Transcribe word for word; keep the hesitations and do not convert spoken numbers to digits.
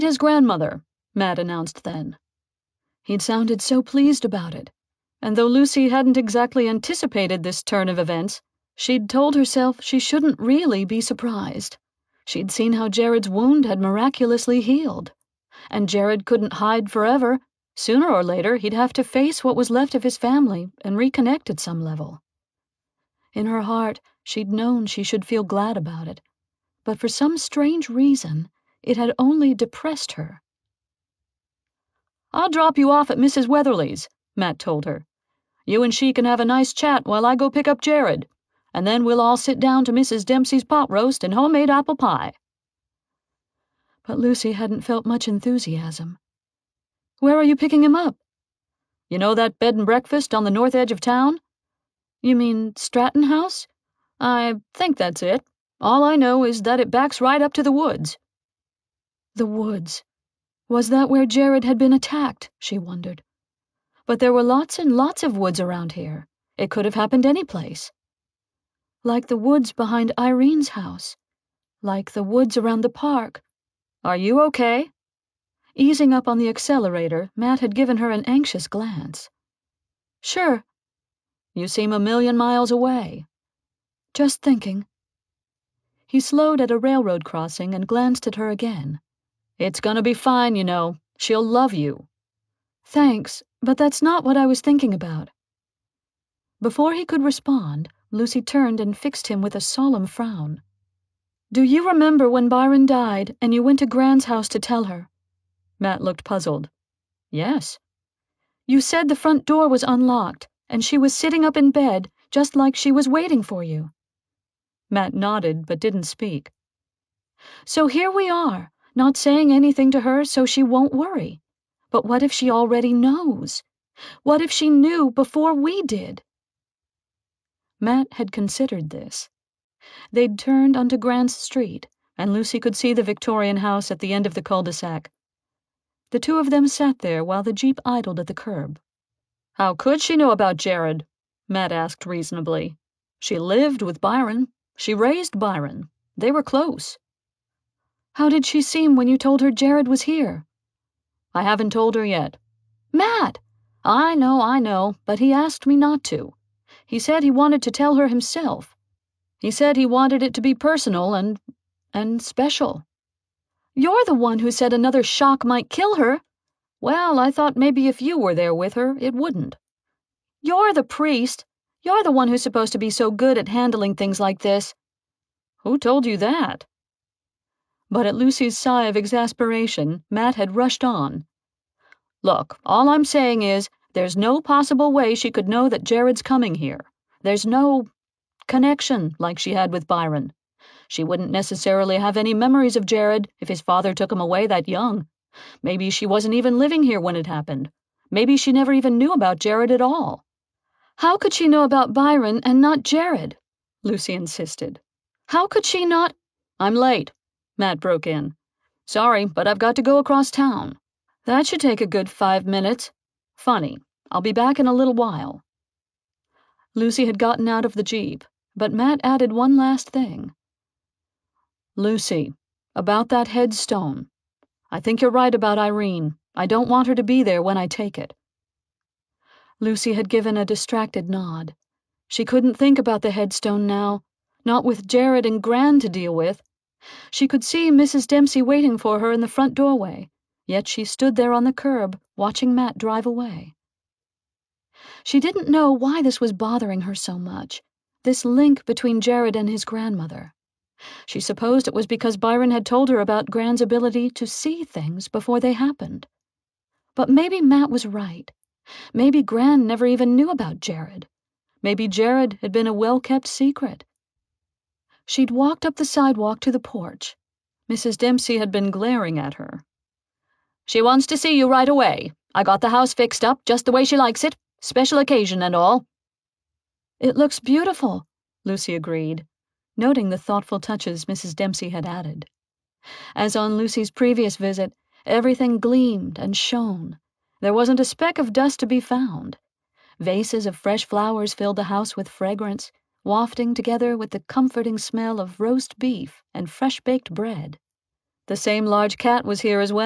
his grandmother," Matt announced then. He'd sounded so pleased about it, and though Lucy hadn't exactly anticipated this turn of events, she'd told herself she shouldn't really be surprised. She'd seen how Jared's wound had miraculously healed, and Jared couldn't hide forever. Sooner or later, he'd have to face what was left of his family and reconnect at some level. In her heart, she'd known she should feel glad about it, but for some strange reason, it had only depressed her. "I'll drop you off at Missus Weatherly's," Matt told her. "You and she can have a nice chat while I go pick up Jared, and then we'll all sit down to Missus Dempsey's pot roast and homemade apple pie." But Lucy hadn't felt much enthusiasm. "Where are you picking him up?" "You know that bed and breakfast on the north edge of town?" "You mean Stratton House?" "I think that's it. All I know is that it backs right up to the woods." The woods. Was that where Jared had been attacked, she wondered. But there were lots and lots of woods around here. It could have happened any place. Like the woods behind Irene's house. Like the woods around the park. "Are you okay?" Easing up on the accelerator, Matt had given her an anxious glance. "Sure." "You seem a million miles away." "Just thinking." He slowed at a railroad crossing and glanced at her again. "It's gonna be fine, you know. She'll love you." "Thanks, but that's not what I was thinking about." Before he could respond, Lucy turned and fixed him with a solemn frown. "Do you remember when Byron died and you went to Gran's house to tell her?" Matt looked puzzled. "Yes." "You said the front door was unlocked, and she was sitting up in bed, just like she was waiting for you." Matt nodded but didn't speak. "So here we are, not saying anything to her so she won't worry. But what if she already knows? What if she knew before we did?" Matt had considered this. They'd turned onto Grant's Street, and Lucy could see the Victorian house at the end of the cul-de-sac. The two of them sat there while the Jeep idled at the curb. "How could she know about Jared?" Matt asked reasonably. "She lived with Byron. She raised Byron. They were close." "How did she seem when you told her Jared was here?" "I haven't told her yet." "Matt!" "I know, I know, but he asked me not to. He said he wanted to tell her himself. He said he wanted it to be personal and, and special." "You're the one who said another shock might kill her." "Well, I thought maybe if you were there with her, it wouldn't." "You're the priest. You're the one who's supposed to be so good at handling things like this." "Who told you that?" But at Lucy's sigh of exasperation, Matt had rushed on. "Look, all I'm saying is, there's no possible way she could know that Jared's coming here. There's no connection like she had with Byron. She wouldn't necessarily have any memories of Jared if his father took him away that young. Maybe she wasn't even living here when it happened. Maybe she never even knew about Jared at all." "How could she know about Byron and not Jared?" Lucy insisted. "How could she not—" "I'm late," Matt broke in. "Sorry, but I've got to go across town." "That should take a good five minutes. Funny. I'll be back in a little while." Lucy had gotten out of the Jeep, but Matt added one last thing. "Lucy, about that headstone. I think you're right about Irene. I don't want her to be there when I take it." Lucy had given a distracted nod. She couldn't think about the headstone now, not with Jared and Gran to deal with. She could see Missus Dempsey waiting for her in the front doorway, yet she stood there on the curb, watching Matt drive away. She didn't know why this was bothering her so much, this link between Jared and his grandmother. She supposed it was because Byron had told her about Gran's ability to see things before they happened. But maybe Matt was right. Maybe Gran never even knew about Jared. Maybe Jared had been a well-kept secret. She'd walked up the sidewalk to the porch. Missus Dempsey had been glaring at her. "She wants to see you right away. I got the house fixed up just the way she likes it, special occasion and all." "It looks beautiful," Lucy agreed, noting the thoughtful touches Missus Dempsey had added. As on Lucy's previous visit, everything gleamed and shone. There wasn't a speck of dust to be found. Vases of fresh flowers filled the house with fragrance, wafting together with the comforting smell of roast beef and fresh-baked bread. The same large cat was here as well.